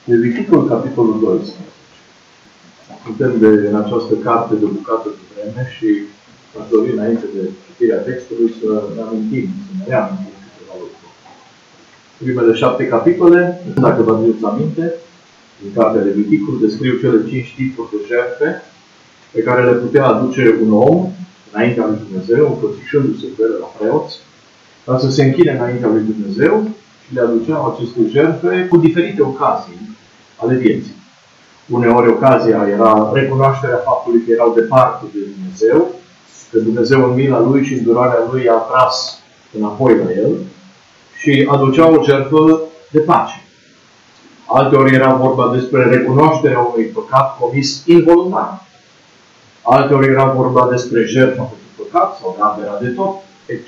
Leviticul, capitolul 12. Suntem în această carte de o bucată de vreme și aș dori înainte de citirea textului să ne amintim, să ne reamintim câteva lucruri. Primele 7 capitole, dacă vă aduceți aminte, din cartea Leviticul descriu cele 5 tipuri de jertfe pe care le putea aduce un om înaintea lui Dumnezeu, înfățișându-se cu ele la preoți, ca să se închine înaintea lui Dumnezeu și le aduceau aceste jertfe cu diferite ocazii ale vieții. Uneori ocazia era recunoașterea faptului că erau departe de Dumnezeu, că Dumnezeu în mila Lui și îndurarea Lui i-a tras înapoi la El și aduceau o jertfă de pace. Alteori era vorba despre recunoașterea unui păcat comis involuntar. Alteori era vorba despre jertfa pentru păcat sau arderea de tot, etc.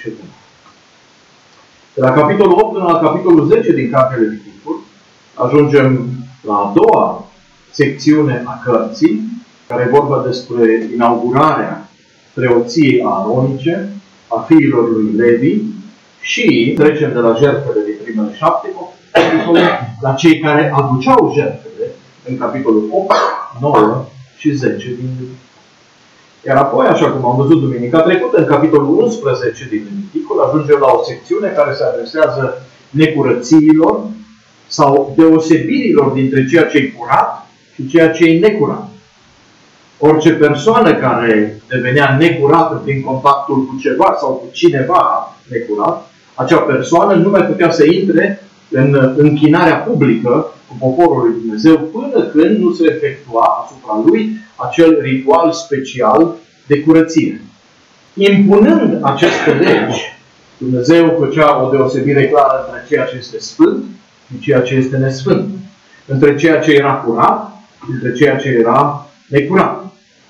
De la capitolul 8 până la capitolul 10 din cartea Leviticul ajungem la a doua secțiune a cărții, care e vorba despre inaugurarea preoției aronice a fiilor lui Levi și trecem de la jertfele din primele 7 capitole la cei care aduceau jertfele în capitolul 8, 9 și 10 din Leviticul. Iar apoi, așa cum am văzut duminica trecută, în capitolul 11 din Leviticul, ajungem la o secțiune care se adresează necurățiilor sau deosebirilor dintre ceea ce e curat și ceea ce e necurat. Orice persoană care devenea necurată prin contactul cu ceva sau cu cineva necurat, acea persoană nu mai putea să intre în închinarea publică cu poporul lui Dumnezeu până când nu se efectua asupra lui acel ritual special de curățire. Impunând aceste legi, Dumnezeu făcea o deosebire clară între ceea ce este sfânt și ceea ce este nesfânt. Între ceea ce era curat și între ceea ce era necurat.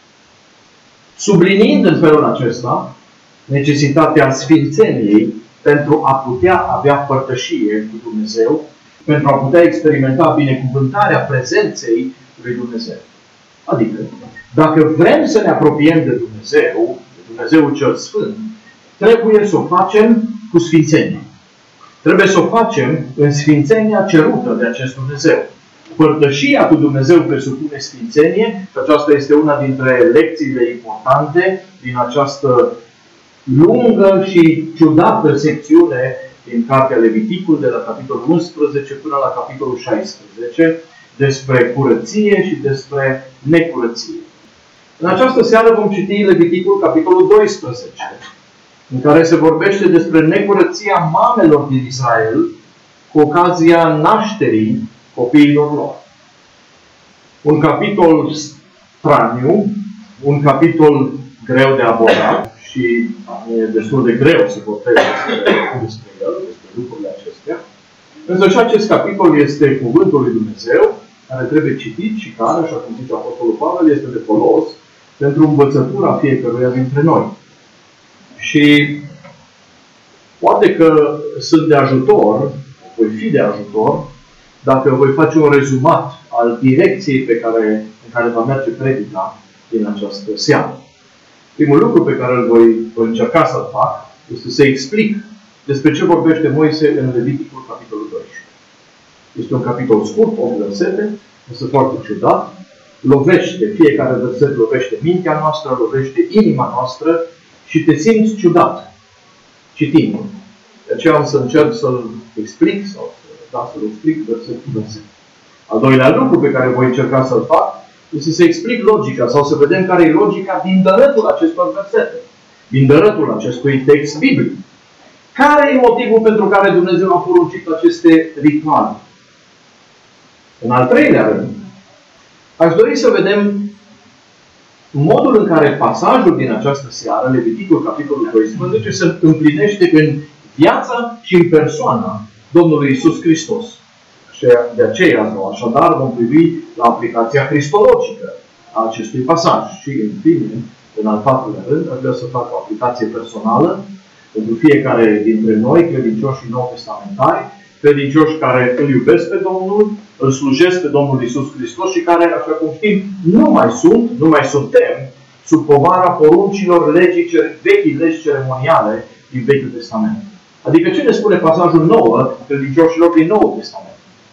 Subliniind în felul acesta necesitatea sfințeniei pentru a putea avea părtășie cu Dumnezeu, pentru a putea experimenta binecuvântarea prezenței lui Dumnezeu. Adică, dacă vrem să ne apropiem de Dumnezeu, de Dumnezeul cel Sfânt, trebuie să o facem cu sfințenie. Trebuie să o facem în sfințenia cerută de acest Dumnezeu. Părtășia cu Dumnezeu presupune sfințenie și aceasta este una dintre lecțiile importante din această lungă și ciudată secțiune din cartea Leviticul, de la capitolul 11 până la capitolul 16, despre curăție și despre necurăție. În această seară vom citi Leviticul, capitolul 12, în care se vorbește despre necurăția mamelor din Israel cu ocazia nașterii copiilor lor. Un capitol straniu, un capitol greu de abordat și e destul de greu să vorbesc despre el, despre lucrurile acestea. Însă și acest capitol este cuvântul lui Dumnezeu, care trebuie citit și care, așa cum zice Apostolul Pavel, este de folos pentru învățătura fiecăruia dintre noi. Și poate că sunt de ajutor, voi fi de ajutor, dacă voi face un rezumat al direcției în care va merge predica din această seară. Primul lucru pe care îl voi încerca să-l fac este să explic despre ce vorbește Moise în Leviticul, capitolul 12. Este un capitol scurt, 8 versete, însă foarte ciudat. Fiecare verset lovește mintea noastră, lovește inima noastră și te simți ciudat citind. De aceea am să încerc să-l explic sau să-l explic verset cu verset. Al doilea lucru pe care voi încerca să-l fac este să explic logica sau să vedem care e logica din dărătul acestor versete, din dărătul acestui text biblic. Care e motivul pentru care Dumnezeu a poruncit aceste rituale? În al treilea rând, aș dori să vedem modul în care pasajul din această seară, Leviticul, capitolul 12, se împlinește în viața și în persoana Domnului Iisus Hristos. Și de aceea, sau așadar, vom privi la aplicația cristologică a acestui pasaj. Și, în fine, în al patrulea rând, aș vrea să fac o aplicație personală pentru fiecare dintre noi, credincioși și nou-testamentari, credincioși care îl iubesc pe Domnul, îl slujesc pe Domnul Iisus Hristos și care, așa cum știm, nu mai suntem sub povara poruncilor vechii legi ceremoniale din Vechiul Testament. Adică ce ne spune pasajul nouă credincioșilor din Noul Testament?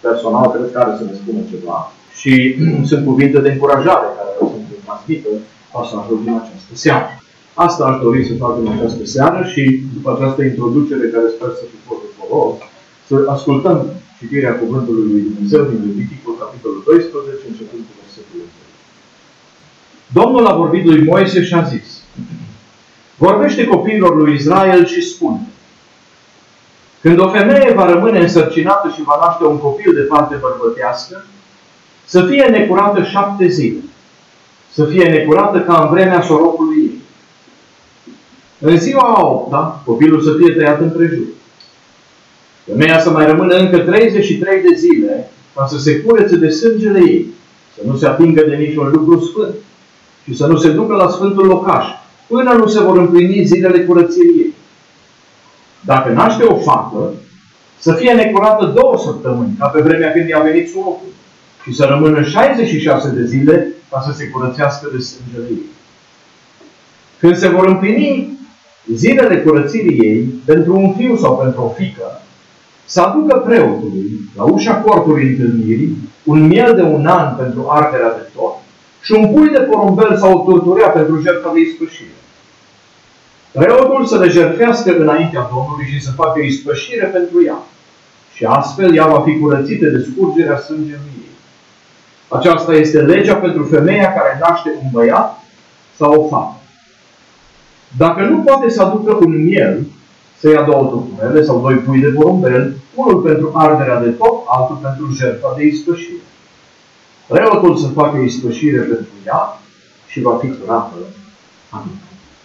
personal cred că are să ne spună ceva. Și sunt cuvinte de încurajare care o să ne transmită pasajul din această seară. Asta aș dori să fac în această seară și după această introducere care sper să fi fost de folos, să ascultăm citirea Cuvântului lui Dumnezeu din Leviticul, capitolul 12, începând cu versetul 1. Domnul a vorbit lui Moise și a zis: vorbește copiilor lui Israel și spune: când o femeie va rămâne însărcinată și va naște un copil de parte bărbătească, să fie necurată 7 zile. Să fie necurată ca în vremea sorocului ei. În ziua a 8-a, copilul să fie tăiat împrejur. Femeia să mai rămână încă 33 de zile ca să se curețe de sângele ei, să nu se atingă de niciun lucru sfânt și să nu se ducă la sfântul locaș, până nu se vor împlini zilele curățirii ei. Dacă naște o fată, să fie necurată 2 săptămâni, ca pe vremea când i-a venit sorocul, și să rămână 66 de zile ca să se curățească de sângele ei. Când se vor împlini zilele curățirii ei, pentru un fiu sau pentru o fiică, să aducă preotului, la ușa cortului întâlnirii, un miel de 1 an pentru arderea de tot și un pui de porumbel sau o turturea pentru jertfa de ispășire. Preotul să le jertfească înaintea Domnului și să facă ispășire pentru ea. Și astfel ea va fi curățită de scurgerea sângelui ei. Aceasta este legea pentru femeia care naște un băiat sau o fată. Dacă nu poate să aducă un miel, să ia 2 turturele sau 2 pui de porumbel, unul pentru arderea de tot, altul pentru jertfa de ispășire. Preotul să facă ispășire pentru ea și va fi curată. Amin.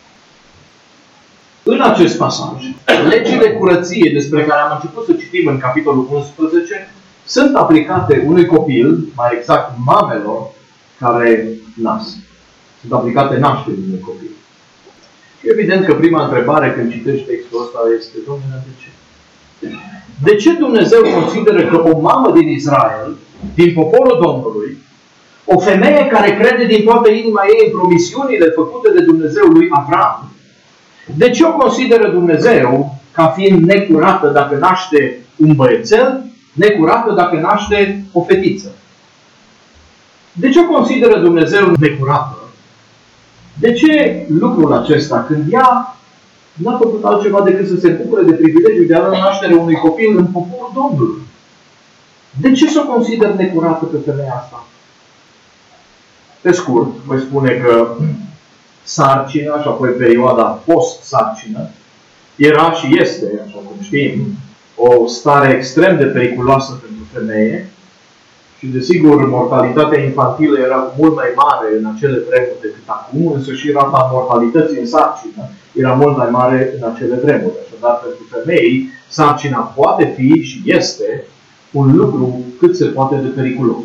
În acest pasaj, legile curăției despre care am început să citim în capitolul 11 sunt aplicate unui copil, mai exact mamelor, care nasc. Sunt aplicate nașterii unui copil. Și evident că prima întrebare când citești textul ăsta este: Domnule, de ce? De ce Dumnezeu consideră că o mamă din Israel, din poporul Domnului, o femeie care crede din toată inima ei în promisiunile făcute de Dumnezeu lui Avram, de ce o consideră Dumnezeu ca fiind necurată dacă naște un băiețel, necurată dacă naște o fetiță? De ce o consideră Dumnezeu necurată? De ce lucrul acesta, când ea n-a făcut altceva decât să se bucure de privilegiul de a da naștere unui copil în poporul Domnului? De ce să o consider necurată pe femeia asta? Pe scurt, voi spune că sarcina și apoi perioada post-sarcină era și este, așa cum știm, o stare extrem de periculoasă pentru femeie și, desigur, mortalitatea infantilă era mult mai mare în acele vremuri decât acum, însă și rata mortalității în sarcină era mult mai mare în acele vremuri. Așadar, pentru femei, sarcina poate fi și este un lucru cât se poate de periculos.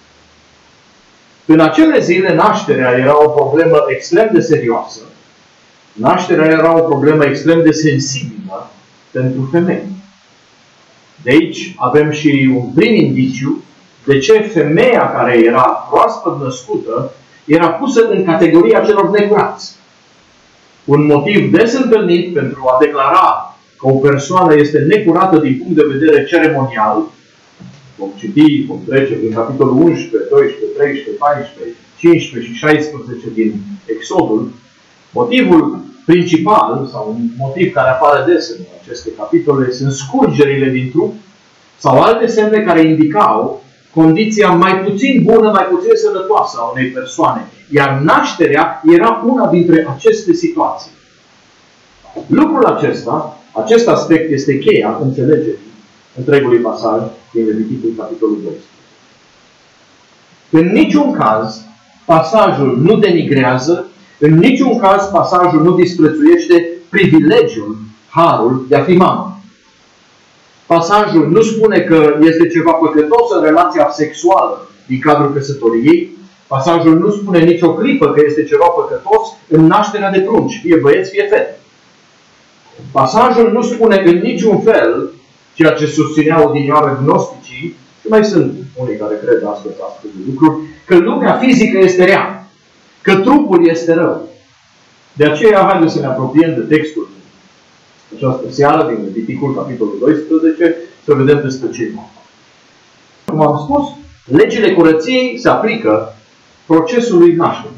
În acele zile, nașterea era o problemă extrem de serioasă. Nașterea era o problemă extrem de sensibilă pentru femei. De aici avem și un prim indiciu de ce femeia care era proaspăt născută era pusă în categoria celor necurați. Un motiv des întâlnit pentru a declara că o persoană este necurată din punct de vedere ceremonial. Vom citi, vom trece din capitolul 11, 12, 13, 14, 15 și 16 din Exodul. Motivul principal, sau un motiv care apare des în aceste capitole, sunt scurgerile din trup sau alte semne care indicau condiția mai puțin bună, mai puțin sănătoasă a unei persoane. Iar nașterea era una dintre aceste situații. Lucrul acesta, acest aspect este cheia înțelegerii întregului pasaj din Leviticul capitolul 12. În niciun caz, pasajul nu denigrează, în niciun caz pasajul nu disprețuiește privilegiul, harul de a fi mamă. Pasajul nu spune că este ceva păcătos în relația sexuală din cadrul căsătoriei. Pasajul nu spune nicio clipă că este ceva păcătos în nașterea de prunci, fie băieți, fie fete. Pasajul nu spune în niciun fel ceea ce susțineau odinioară gnosticii, și mai sunt unii care cred astăzi de lucruri, că lumea fizică este rea, că trupul este rău. De aceea, haideți să ne apropiem de textul această seară din Leviticul, capitolul 12, să vedem despre ce. cum am spus, legile curăției se aplică procesului nașterii.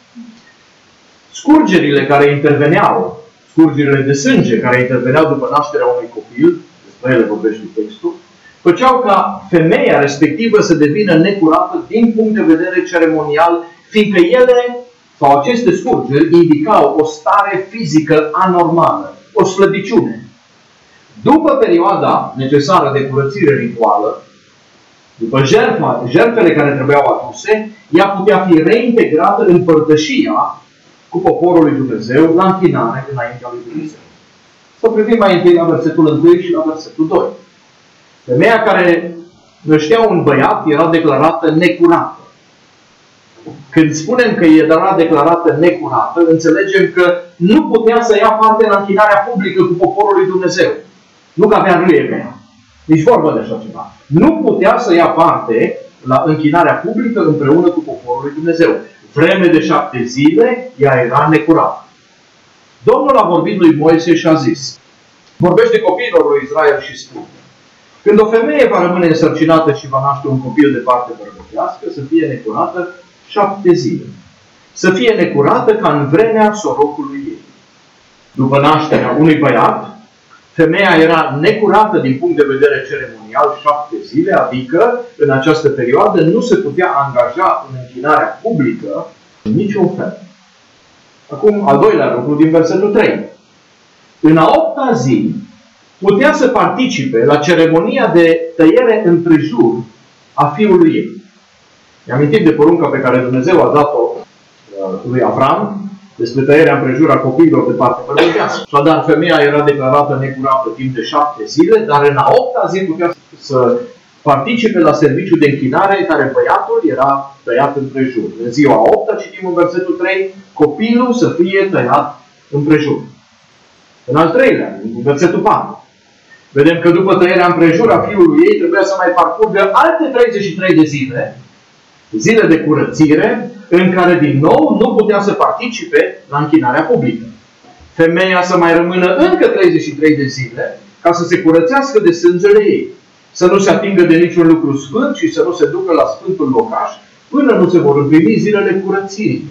Scurgerile care interveneau, scurgerile de sânge care interveneau după nașterea unui copil, despre ele vorbește textul, făceau ca femeia respectivă să devină necurată din punct de vedere ceremonial, fiindcă ele, sau aceste scurgeri, indicau o stare fizică anormală, o slăbiciune. După perioada necesară de curățire rituală, după jertfele care trebuiau aduse, ea putea fi reintegrată în părtășia cu poporul lui Dumnezeu la închinare înaintea lui Dumnezeu. Să privim mai întâi la versetul 1 și la versetul 2. Femeia care năștea un băiat era declarată necurată. Când spunem că era declarată necurată, înțelegem că nu putea să ia parte la închinarea publică cu poporul lui Dumnezeu. Nu că avea râie pe ea. Nici vorbă de așa ceva. Nu putea să ia parte la închinarea publică împreună cu poporul lui Dumnezeu. Vreme de 7 zile, ea era necurată. Domnul a vorbit lui Moise și a zis, vorbește copiilor lui Israel și spune, când o femeie va rămâne însărcinată și va naște un copil de parte bărbătească, să fie necurată 7 zile. Să fie necurată ca în vremea sorocului ei. După nașterea unui băiat, femeia era necurată din punct de vedere ceremonial 7 zile, adică în această perioadă nu se putea angaja în închinarea publică în niciun fel. Acum, al doilea lucru din versetul 3. În a 8-a zi, putea să participe la ceremonia de tăiere împrejur a fiului ei. Ne amintim de porunca pe care Dumnezeu a dat-o lui Avram despre tăierea împrejur a copiilor de parte bărbătească. Așadar, femeia era declarată necurată timp de 7 zile, dar în a 8-a zi putea să participe la serviciu de închinare, care băiatul era tăiat împrejur. În ziua 8-a, citim în versetul 3, copilul să fie tăiat împrejur. În al treilea, în versetul 4, vedem că după tăierea împrejur a fiului ei trebuia să mai parcurgă alte 33 de zile, zile de curățire, în care din nou nu putea să participe la închinarea publică. Femeia să mai rămână încă 33 de zile ca să se curățească de sângele ei. Să nu se atingă de niciun lucru sfânt și să nu se ducă la sfântul locaș până nu se vor împlini zilele curățirii.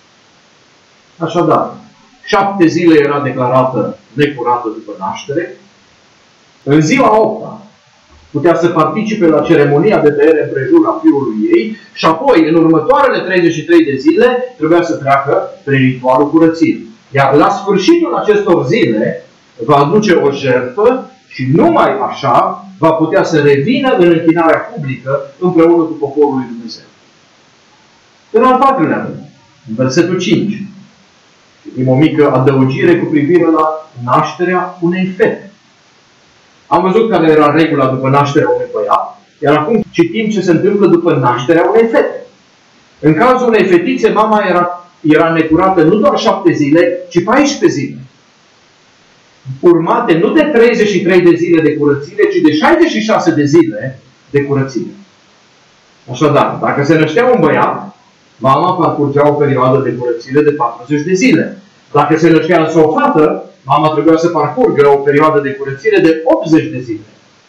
Așadar, 7 zile era declarată necurată după naștere. În ziua 8-a putea să participe la ceremonia de tăiere împrejur a fiului ei și apoi, în următoarele 33 de zile, trebuia să treacă prin ritualul curățirii. Iar la sfârșitul acestor zile va aduce o jertfă și numai așa va putea să revină în închinarea publică împreună cu poporul lui Dumnezeu. În al 4-lea rând, în versetul 5, citim o mică adăugire cu privire la nașterea unei fete. Am văzut care era regula după nașterea unui băiat, iar acum citim ce se întâmplă după nașterea unei fete. În cazul unei fetițe, mama era necurată nu doar 7 zile, ci 14 zile. Urmate nu de 33 de zile de curățire, ci de 66 de zile de curățire. Așadar, dacă se năștea un băiat, mama parcurgea o perioadă de curățire de 40 de zile. Dacă se năștea însă o fată, mama trebuia să parcurgă o perioadă de curățire de 80 de zile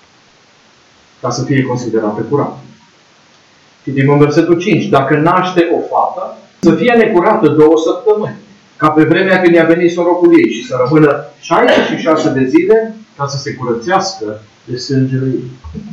ca să fie considerată curată. Citim în versetul 5. Dacă naște o fată, să fie necurată 2 săptămâni, ca pe vremea când i-a venit sorocul ei, și să rămână 66 de zile ca să se curățească de sângele ei.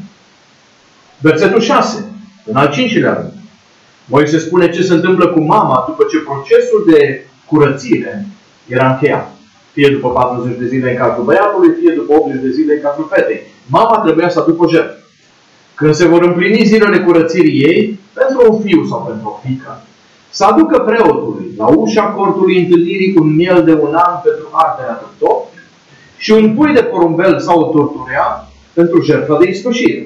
Versetul 6. În al 5-lea rând. Moise spune ce se întâmplă cu mama după ce procesul de curățire era încheiat. Fie după 40 de zile în cazul băiatului, fie după 80 de zile în cazul fetei. Mama trebuia să aducă o jertfă. Când se vor împlini zilele curățirii ei, pentru un fiu sau pentru o fiică, să aducă preotului la ușa cortului întâlnirii un miel de 1 an pentru arderea de tot și un pui de porumbel sau o turturea pentru jertfa de ispășire.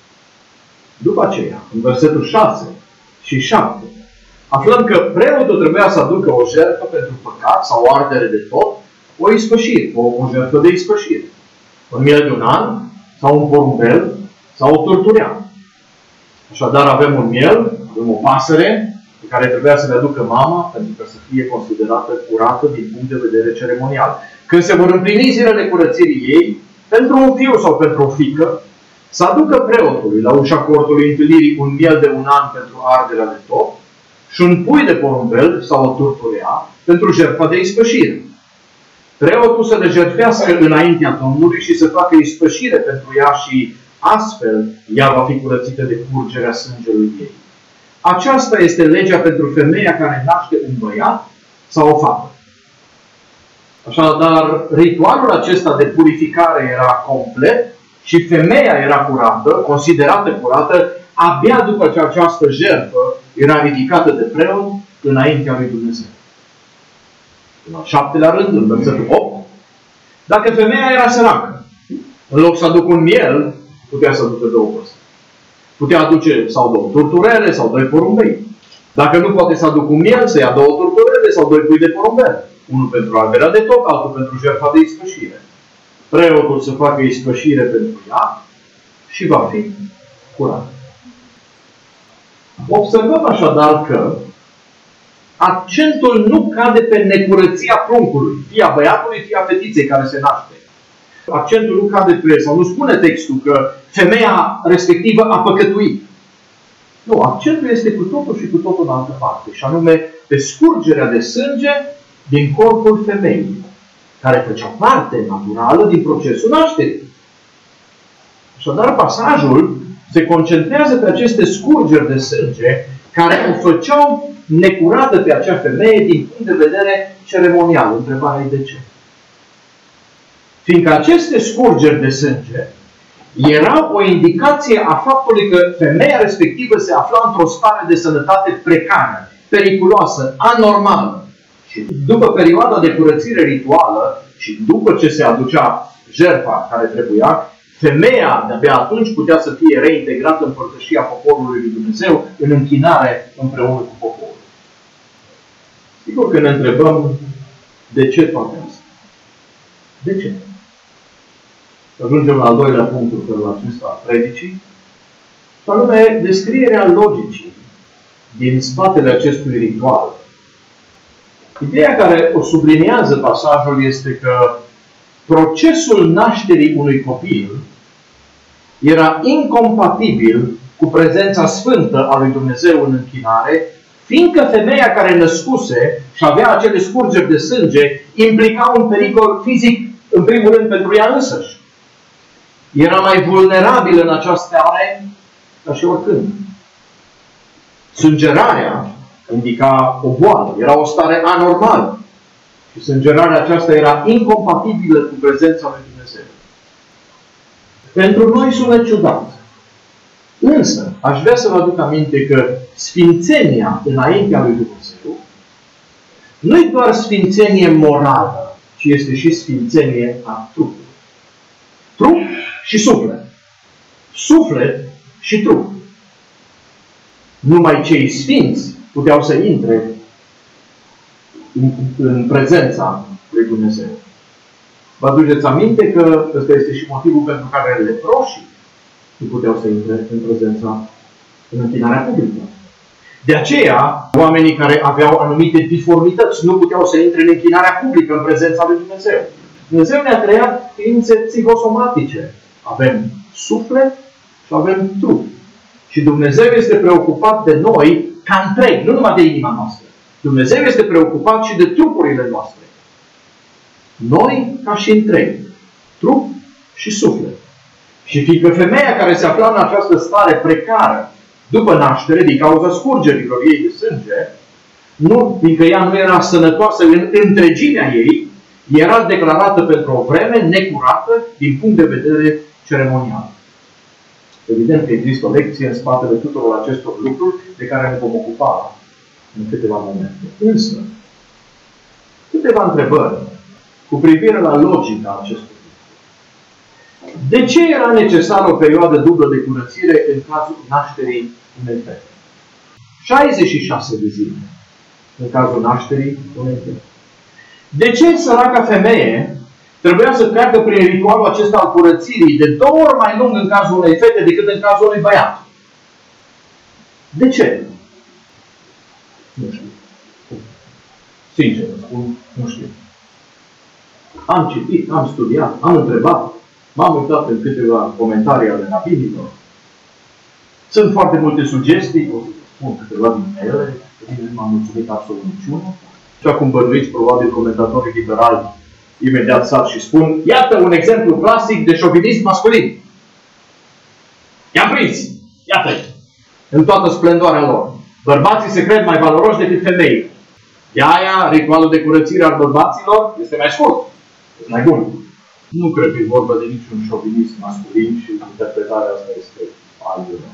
După aceea, în versetul 6 și 7, aflăm că preotul trebuia să aducă o jertfă pentru păcat sau o ardere de tot, o ispășire, o jertfă de ispășire. Un miel de 1 an, sau un porumbel, sau o turturea. Așadar avem un miel, avem o pasăre, pe care trebuia să le aducă mama, pentru că să fie considerată curată din punct de vedere ceremonial. Când se vor împlini zilele curățirii ei, pentru un fiu sau pentru o fiică, să aducă preotului la ușa cortului întâlnirii un miel de 1 an pentru arderea de tot și un pui de porumbel sau o turturea pentru jertfa de ispășire. Preotul să le jertfească înaintea Domnului și să facă ispășire pentru ea și astfel ea va fi curățită de curgerea sângelui ei. Aceasta este legea pentru femeia care naște un băiat sau o fată. Așadar, ritualul acesta de purificare era complet și femeia era curată, considerată curată, abia după ce această jertfă era ridicată de preot înaintea lui Dumnezeu. În al 7-lea rând, în versetul 8, dacă femeia era săracă, în loc să aducă un miel, putea să aducă 2 păsări. Putea aduce sau 2 turturele sau 2 porumbei. Dacă nu poate să aducă un miel, să ia 2 turturele sau 2 pui de porumbel. Unul pentru arderea de tot, altul pentru jertfa de ispășire. Preotul să facă ispășire pentru ea și va fi curat. Observăm așadar că accentul nu cade pe necurăția pruncului, fie a băiatului, fie a fetiței care se naște. Accentul nu cade pe, sau nu spune textul că femeia respectivă a păcătuit. Nu, accentul este cu totul și cu totul în altă parte, și anume pe scurgerea de sânge din corpul femeii, care făcea parte naturală din procesul nașterii. Așadar, pasajul se concentrează pe aceste scurgeri de sânge care o făceau necurată pe acea femeie din punct de vedere ceremonial. Întrebarea e de ce? Fiindcă aceste scurgeri de sânge erau o indicație a faptului că femeia respectivă se afla într-o stare de sănătate precară, periculoasă, anormală. Și după perioada de curățire rituală și după ce se aducea jertfa care trebuia, femeia de-abia atunci putea să fie reintegrată în părtășia poporului lui Dumnezeu, în închinare împreună cu poporul. Sigur că ne întrebăm de ce toate astea? De ce? Ajungem la al 2-lea punct în felul acesta al predicii, și anume descrierea logicii din spatele acestui ritual. Ideea care o subliniază pasajul este că procesul nașterii unui copil era incompatibil cu prezența sfântă a lui Dumnezeu în închinare, fiindcă femeia care născuse și avea acele scurgeri de sânge implica un pericol fizic, în primul rând, pentru ea însăși. Era mai vulnerabilă în această stare ca și oricând. Sângerarea indica o boală, era o stare anormală. Și sângerarea aceasta era incompatibilă cu prezența lui Dumnezeu. Pentru noi sună ciudat. Însă, aș vrea să vă aduc aminte că sfințenia înaintea lui Dumnezeu nu-i doar sfințenie morală, ci este și sfințenie a trupului. Trup și suflet. Suflet și trup. Numai cei sfinți puteau să intre în prezența lui Dumnezeu. Vă aduceți aminte că ăsta este și motivul pentru care leproșii nu puteau să intre în prezența, în închinarea publică. De aceea, oamenii care aveau anumite diformități nu puteau să intre în închinarea publică, în prezența lui Dumnezeu. Dumnezeu ne-a creat ființe psihosomatice. Avem suflet și avem trup. Și Dumnezeu este preocupat de noi ca întreg, nu numai de inima noastră. Dumnezeu este preocupat și de trupurile noastre. Noi ca și întreg. Trup și suflet. Și fiindcă femeia care se afla în această stare precară după naștere, din cauza scurgerilor ei de sânge, fiindcă ea nu era sănătoasă în întregimea ei, era declarată pentru o vreme necurată din punct de vedere ceremonial. Evident că există o lecție în spatele tuturor acestor lucruri de care ne vom ocupa în câteva momente. Însă, câteva întrebări cu privire la logica acestui lucru. De ce era necesară o perioadă dublă de curățire în cazul nașterii unei fete? 66 de zile în cazul nașterii unei fete. De ce săraca femeie trebuia să treacă prin ritualul acesta al curățirii de 2 ori mai lung în cazul unei fete decât în cazul unui băiat? De ce? Nu știu. Sincer spun, nu știu. Am citit, am studiat, am întrebat. M-am uitat în câteva comentarii ale rabinilor. Sunt foarte multe sugestii, o să spun câteva dintre ele, bine, m-am mulțumit absolut niciunul. Și acum bănuiți, probabil, comentatorii liberali imediat sar și spun: iată un exemplu clasic de șovinism masculin. I-am prins! Iată-i! În toată splendoarea lor. Bărbații se cred mai valoroși decât femeile. De aia, ritualul de curățire al bărbaților este mai scurt. Este mai bun. Nu cred că e vorba de niciun șovinism masculin și interpretarea asta este altfel.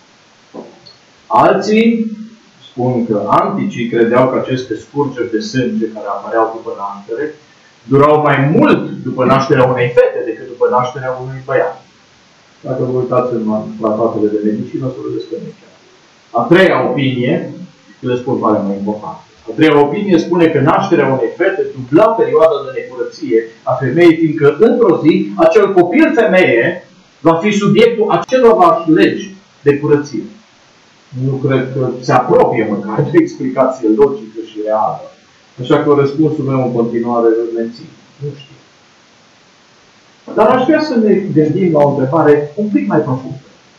Alții spun că anticii credeau că aceste scurgeri de sânge care apăreau după naștere durau mai mult după nașterea unei fete decât după nașterea unui băiat. Dacă vă uitați în tratatele de medicină, o să vedeți că nu e chiar. A treia opinie, le spun pare mai important. A treia opinie spune că nașterea unei fete dubla perioada de necurăție a femeii, fiindcă într-o zi acel copil femeie va fi subiectul acelorași legi de curăție. Nu cred că se apropie măcar de explicație logică și reală. Așa că răspunsul meu în continuare îl mențin. Nu știu. Dar aș vrea să ne gândim la o întrebare un pic mai profundă.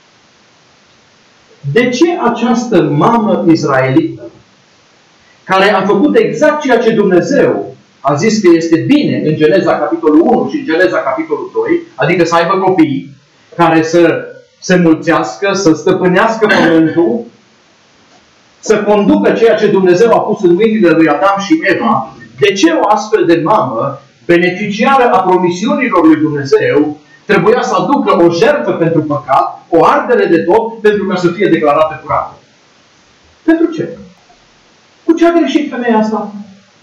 De ce această mamă izraelită, care a făcut exact ceea ce Dumnezeu a zis că este bine în Geneza capitolul 1 și în Geneza capitolul 2, adică să aibă copii care să se mulțească, să stăpânească pământul, să conducă ceea ce Dumnezeu a pus în mâinile lui Adam și Eva, de ce o astfel de mamă, beneficiară a promisiunilor lui Dumnezeu, trebuia să aducă o jertfă pentru păcat, o ardere de tot, pentru ca să fie declarată curată? Pentru ce? Cu ce a greșit femeia asta?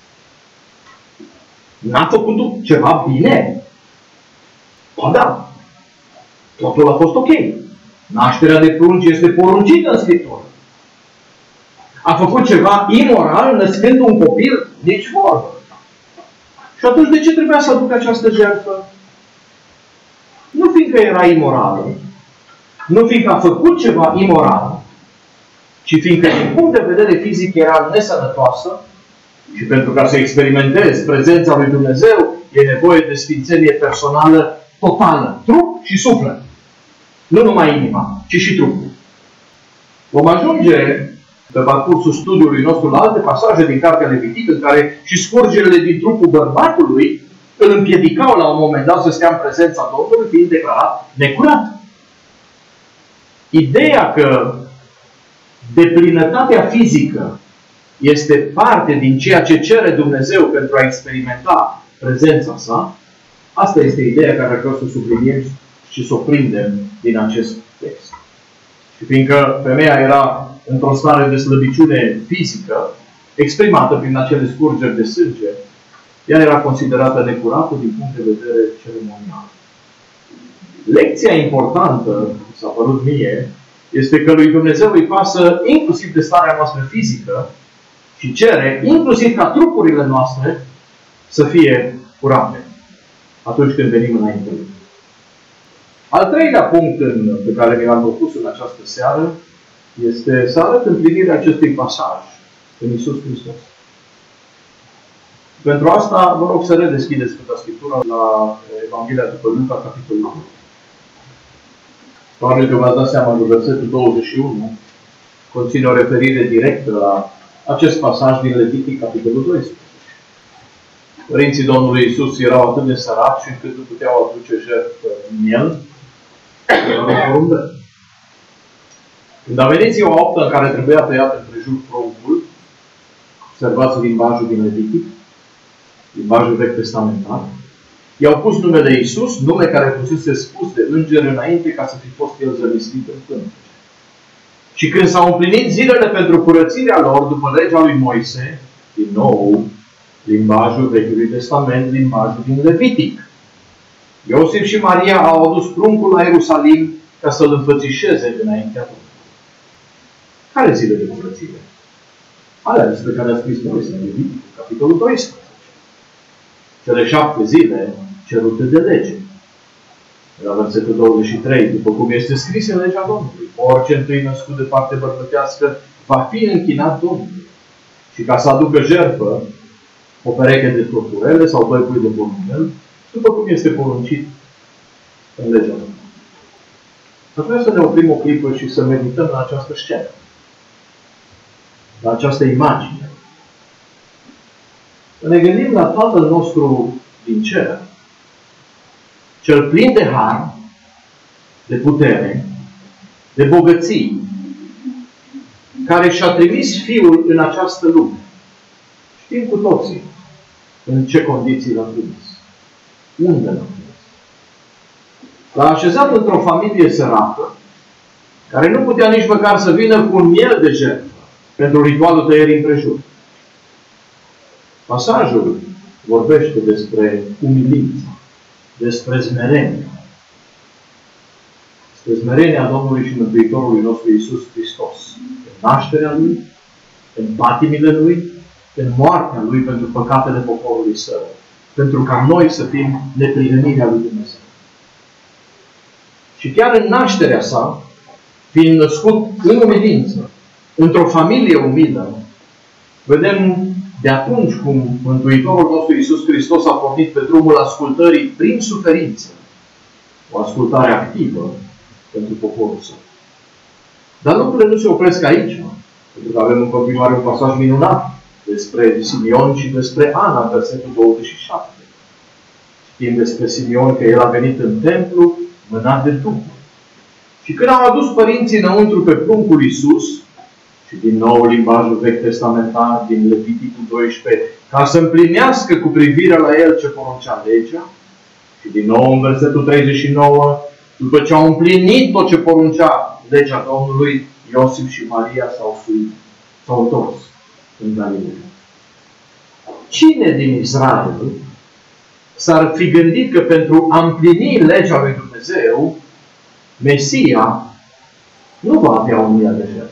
N-a făcut ceva bine? Ba da. Totul a fost ok. Nașterea de prunci este poruncită în Scriptură. A făcut ceva imoral născând un copil? Nici vorbă. Și atunci de ce trebuia să aducă această jertfă? Nu fiindcă era imorală, nu fiindcă a făcut ceva imoral, ci fiindcă din punct de vedere fizic era nesănătoasă și pentru ca să experimentezi prezența lui Dumnezeu e nevoie de sfințenie personală totală, trup și suflet. Nu numai inima, ci și trupul. Vom ajunge pe parcursul studiului nostru la alte pasaje din Cartea Levitic în care și scurgerile din trupul bărbatului îl împiedicau la un moment dat să stea în prezența Domnului, fiind declarat necurat. Ideea că deplinătatea fizică este parte din ceea ce cere Dumnezeu pentru a experimenta prezența sa, asta este ideea care vreau să subliniem și să o prindem din acest text. Și fiindcă femeia era într-o stare de slăbiciune fizică, exprimată prin acele scurgeri de sânge, ea era considerată necurată din punct de vedere ceremonial. Lecția importantă, s-a părut mie, este că lui Dumnezeu îi pasă inclusiv de starea noastră fizică și cere inclusiv ca trupurile noastre să fie curate atunci când venim înainte lui. Al treilea punct pe care mi l-am propus în această seară este să arăt împlinirea acestui pasaj în Iisus Hristos. Pentru asta vă rog să redeschideți Sfânta Scriptură la Evanghelia după Luca, capitolul 1. Probabil că v-ați dat seama că versetul 21 conține o referire directă la acest pasaj din Levitic, capitolul 12. Părinții Domnului Iisus erau atât de săraci încât nu puteau aduce jertfă în el, când a venit ziua 8 în care trebuia tăiat împrejur pruncul, observați limbajul din Levitic, limbajul vechi testamentar, i-au pus numele Iisus, nume care fusese spus de îngeri înainte ca să fi fost el zămislit în pântece. Și când s-au împlinit zilele pentru curățirea lor după legea lui Moise, din nou, limbajul Vechiului Testament, limbajul din Levitic, Iosif și Maria au adus pruncul la Ierusalim ca să-l înfățișeze înaintea Domnului. Care zile de curățire? Alea despre care a scris Moise în Levitic, capitolul 12. Cele 7 zile cerute de lege. La versetul 23, după cum este scris în legea Domnului, orice întâi născut de parte bărbătească va fi închinat Domnului. Și ca să aducă jertfă, o pereche de torturele sau 2 pui de porumbel, după cum este poruncit în legea Lui. Aș vrea să ne oprim o clipă și să medităm la această scenă, la această imagine. Să ne gândim la Tatăl nostru din cer, cel plin de har, de putere, de bogății, care și-a trimis Fiul în această lume. Știm cu toții în ce condiții l-a trimis. Unde l-a trimis? L-a așezat într-o familie săracă, care nu putea nici măcar să vină cu un miel de jertfă pentru ritualul tăierii împrejur. Pasajul vorbește despre umilință, despre smerenie. Despre smerenia Domnului și Mântuitorului nostru Iisus Hristos. În nașterea Lui, în patimile Lui, în moartea Lui pentru păcatele poporului Său. Pentru ca noi să fim neprihănirea Lui Dumnezeu. Și chiar în nașterea Sa, fiind născut în umilință, într-o familie umilă, vedem de atunci cum Mântuitorul nostru Iisus Hristos a pornit pe drumul ascultării prin suferință. O ascultare activă pentru poporul Său. Dar lucrurile nu se opresc aici, pentru că avem în continuare un pasaj minunat despre Simeon și despre Ana, versetul 27. Știm despre Simeon că el a venit în templu mânat de Duhul. Și când au adus părinții înăuntru pe pruncul Iisus, și din nou limbajul vechi testamentar, din Leviticul 12, ca să împlinească cu privire la el ce poruncea legea, și din nou în versetul 39, după ce au împlinit tot ce poruncea legea Domnului, Iosif și Maria s-au întors în Galileea. Cine din Israel s-ar fi gândit că pentru a împlini legea lui Dumnezeu, Mesia nu va avea un miel de jertfă?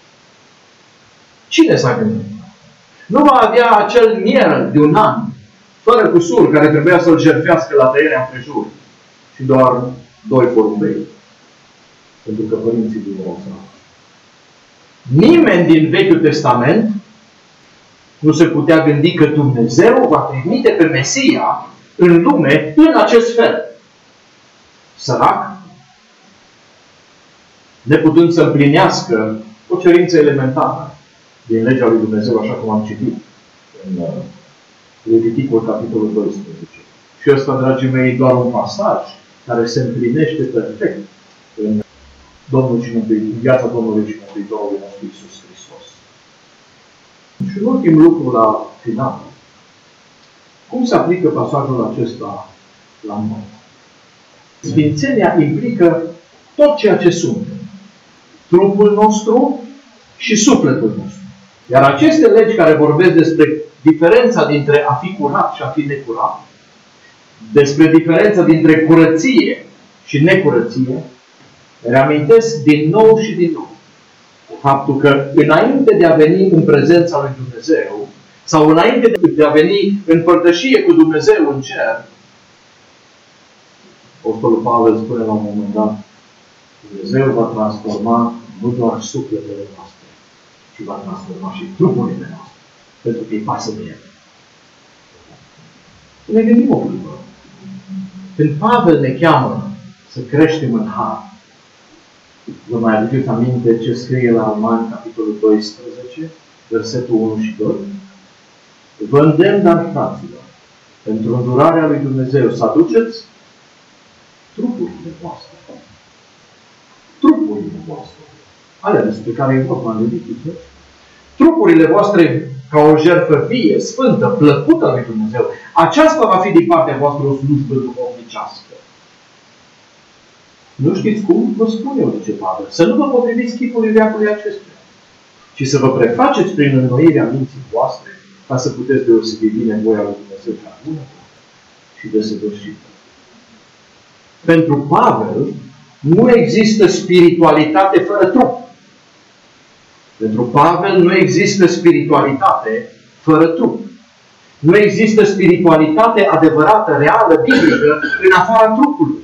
Cine s-a gândit? Nu va avea acel miel de un an, fără cusur, care trebuia să-l jertfească la tăierea împrejur, și doar 2 porumbei. Pentru că părinții din Mosa. Nimeni din Vechiul Testament nu se putea gândi că Dumnezeu va trimite pe Mesia în lume în acest fel. Sărac, neputând să împlinească o cerință elementară din legea lui Dumnezeu, așa cum am citit în Leviticul capitolul 12. Și ăsta, dragii mei, e doar un pasaj care se împlinește perfect în viața Domnului și Mântuitorului nostru Iisus Hristos. Și un ultim lucru la final. Cum se aplică pasajul acesta la noi? Sfințenia implică tot ceea ce suntem. Trupul nostru și sufletul nostru. Iar aceste legi care vorbesc despre diferența dintre a fi curat și a fi necurat, despre diferența dintre curăție și necurăție, reamintesc din nou și din nou faptul că înainte de a veni în prezența lui Dumnezeu, sau înainte de a veni în părtășie cu Dumnezeu în cer, Apostolul Pavel spune la un moment dat, Dumnezeu va transforma nu doar sufletele noastre, ci va transforma și trupurile noastre, pentru că îi pasă de El. Ne gândim o clipă. Când Pavel ne cheamă să creștem în har, vă mai aduceți aminte ce scrie la Romani, capitolul 12, versetul 1 și 2? Vă îndemn, dar, fraților, pentru îndurarea lui Dumnezeu, să aduceți trupurile voastre. Trupurile voastre. Alea despre care e vorba în Levitic. Trupurile voastre ca o jertfă vie, sfântă, plăcută lui Dumnezeu. Aceasta va fi din partea voastră o slujbă duhovnicească. Nu știți cum? Vă spun eu, zice Pavel. Să nu vă potriviți chipului veacului acestuia, ci să vă prefaceți prin înnoirea minții voastre, ca să puteți deosebi bine voia lui Dumnezeu cea bună și desăvârșită. Pentru Pavel, nu există spiritualitate fără trup. Pentru Pavel nu există spiritualitate fără trup. Nu există spiritualitate adevărată, reală, biblică, în afara trupului.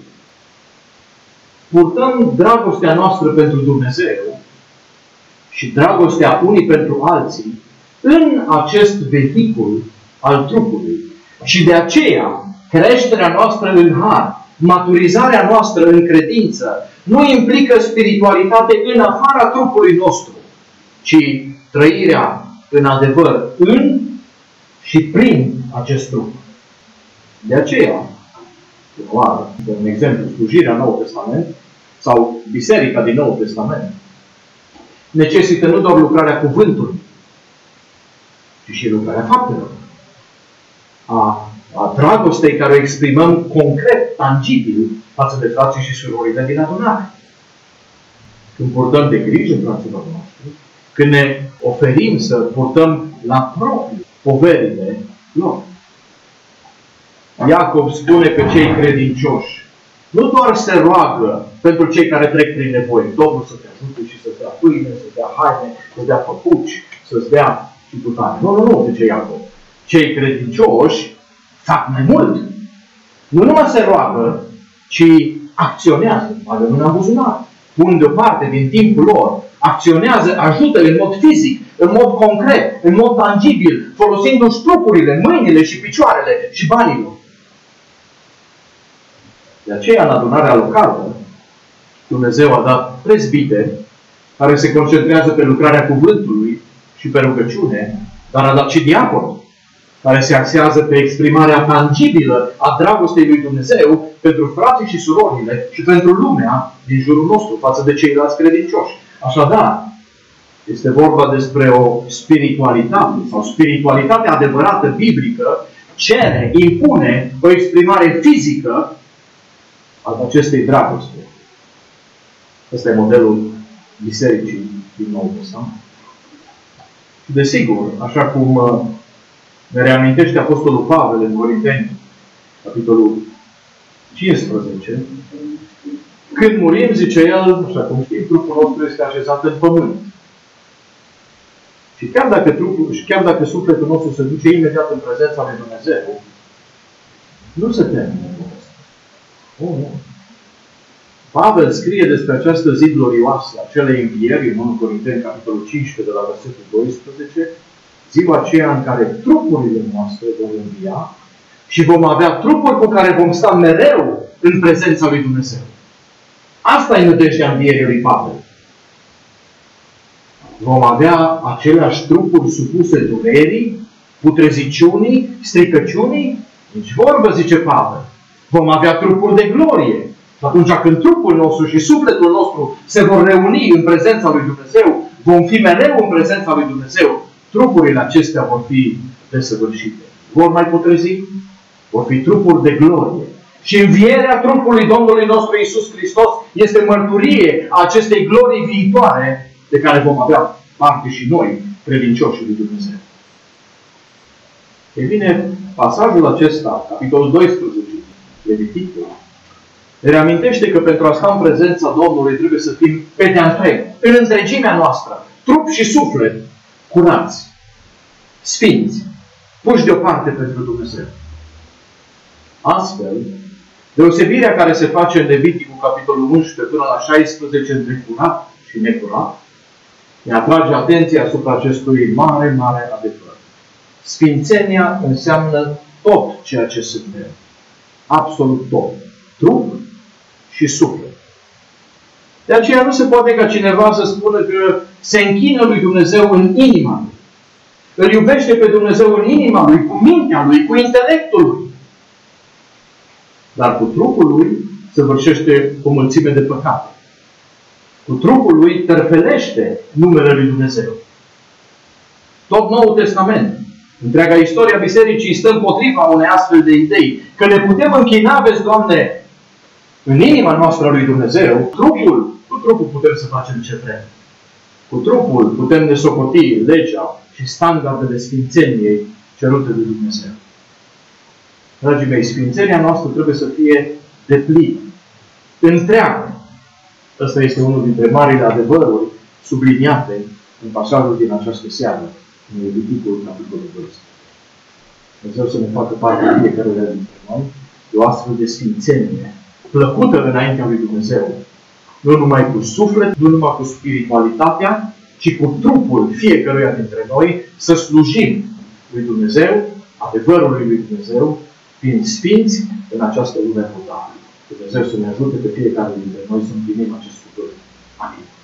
Purtăm dragostea noastră pentru Dumnezeu și dragostea unii pentru alții în acest vehicul al trupului. Și de aceea, creșterea noastră în har Maturizarea noastră în credință nu implică spiritualitate în afara trupului nostru, ci trăirea în adevăr în și prin acest trup. De aceea, de un exemplu, slujirea Noul Testament sau biserica din Noul Testament necesită nu doar lucrarea cuvântului, ci și lucrarea faptelor. A dragostei care o exprimăm concret, tangibil, față de frații și surorile din adunare. Când purtăm de grijă fraților noștri, când ne oferim să purtăm la propriu poverile lor. Iacob spune pe cei credincioși, nu doar se roagă pentru cei care trec prin nevoie, Domnul să te ajute și să-ți dea pâine, să-ți dea haine, să-ți dea făcuci, să-ți dea și putare. Nu, zice Iacob. Cei credincioși fac mai mult. Nu numai se roagă, ci acționează. Bagă mâna în buzunar. Pun deoparte din timpul lor. Acționează, ajută în mod fizic, în mod concret, în mod tangibil, folosindu-și trupurile, mâinile și picioarele și banilor. De aceea, în adunarea locală, Dumnezeu a dat prezbiteri care se concentrează pe lucrarea cuvântului și pe rugăciune, dar a dat și diaconi care se axează pe exprimarea tangibilă a dragostei lui Dumnezeu pentru frații și surorile și pentru lumea din jurul nostru, față de ceilalți credincioși. Așadar, este vorba despre o spiritualitate sau spiritualitatea adevărată biblică cere, impune o exprimare fizică a acestei dragoste. Ăsta e modelul bisericii din Noul Testament. Desigur, așa cum ne reamintește Apostolul Pavel în Corinteni, capitolul 15, când murim, zice el, așa cum știm, trupul nostru este așezat în pământ. Și chiar dacă sufletul nostru se duce imediat în prezența lui Dumnezeu, nu se teme. Nu. Pavel scrie despre această zi glorioasă, acelei învieri, în 1 Corinteni, capitolul 15, de la versetul 12, ziua aceea în care trupurile noastre vor învia și vom avea trupuri cu care vom sta mereu în prezența lui Dumnezeu. Asta e nădejdea învierii lui Pavel. Vom avea aceleași trupuri supuse durerii, putreziciunii, stricăciunii? Nici vorbă, zice Pavel. Vom avea trupuri de glorie. Și atunci când trupul nostru și sufletul nostru se vor reuni în prezența lui Dumnezeu, vom fi mereu în prezența lui Dumnezeu. Trupurile acestea vor fi desăvârșite. Vor mai putrezi? Vor fi trupuri de glorie. Și învierea trupului Domnului nostru Iisus Hristos este mărturie a acestei glorii viitoare de care vom avea parte și noi, credincioșii lui Dumnezeu. Ei bine, pasajul acesta, capitolul 12, Leviticul, ne reamintește că pentru a sta în prezența Domnului trebuie să fim pe de-a întreg, în întregimea noastră, trup și suflet, curați, sfinți, puși deoparte pentru Dumnezeu. Astfel, deosebirea care se face în Leviticul, capitolul 11 până la 16, între curat și necurat, ne atrage atenția asupra acestui mare, mare adevăr. Sfințenia înseamnă tot ceea ce suntem. Absolut tot. Trup și suflet. De aceea nu se poate ca cineva să spună că se închină lui Dumnezeu în inima lui. Îl iubește pe Dumnezeu în inima lui, cu mintea lui, cu intelectul lui. Dar cu trupul lui se vârșește o mulțime de păcate. Cu trupul lui tărfelește numele lui Dumnezeu. Tot Noul Testament, întreaga istoria Bisericii stă împotriva unei astfel de idei. Că ne putem închina, vezi, Doamne, în inima noastră lui Dumnezeu, cu trupul putem să facem ce vrem. Cu trupul putem ne socoti legea și standardele sfințeniei cerute de Dumnezeu. Dragii mei, sfințenia noastră trebuie să fie deplină, întreagă. Ăsta este unul dintre marile adevăruri subliniate în pasajul din această seară, în Leviticul, capitolul 12. Dumnezeu să ne facă parte fiecare dintre noi de o astfel de sfințenie plăcută înaintea lui Dumnezeu. Nu numai cu suflet, nu numai cu spiritualitatea, ci cu trupul fiecăruia dintre noi să slujim lui Dumnezeu, adevărului lui Dumnezeu, fiind sfinți în această lume brutală. Dumnezeu să ne ajute pe fiecare dintre noi să împlinim acest lucru. Amin.